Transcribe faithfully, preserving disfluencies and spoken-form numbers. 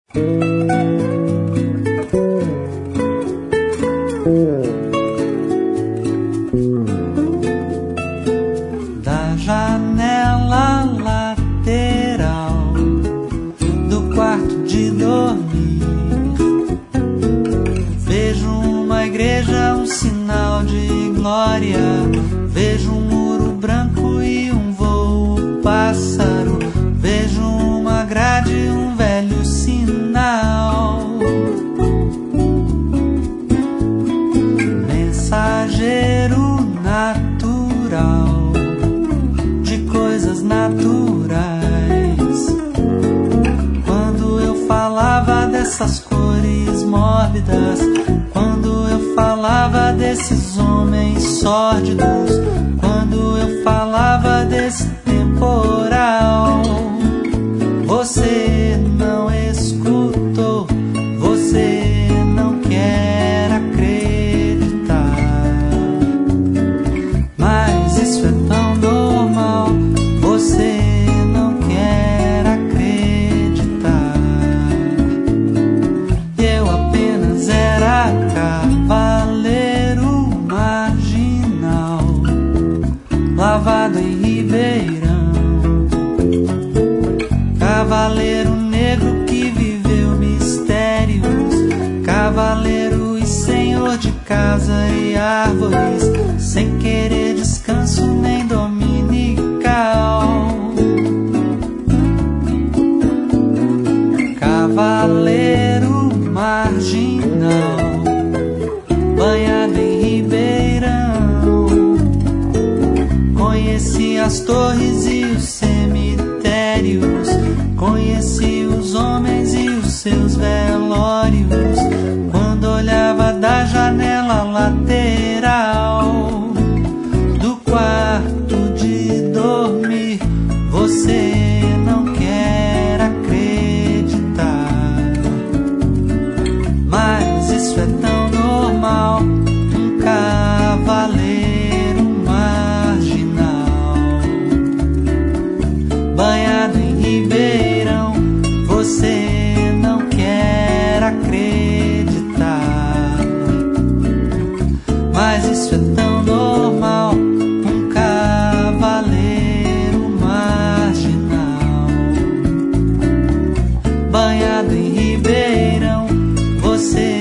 Da janela lateral do quarto de dormir, vejo uma igreja, um sinal de glória. Vejo um muro branco e um voo pássaro. Vejo uma grade, um velho sinal. Mensageiro natural de coisas naturais. Quando eu falava dessas cores mórbidas, quando eu falava desses homens sórdidos, quando eu falava desse temporal, você não escutou, você não quer acreditar. Mas isso é tão normal, você não quer acreditar. Eu apenas era cavaleiro marginal, lavado em Ribeirão. Cavaleiro negro que viveu mistérios, cavaleiro e senhor de casa e árvores, sem querer descanso nem dominical. Cavaleiro marginal, banhado em Ribeirão. Conheci as torres e os cemitérios, conheci os homens e os seus velórios. Quando olhava da janela lateral do quarto de dormir, você não quer acreditar. Mas isso é tão normal, um cavaleiro marginal, banhado em Ribeirão. Você não quer acreditar. Mas isso é tão normal, um cavaleiro marginal, banhado em Ribeirão. Você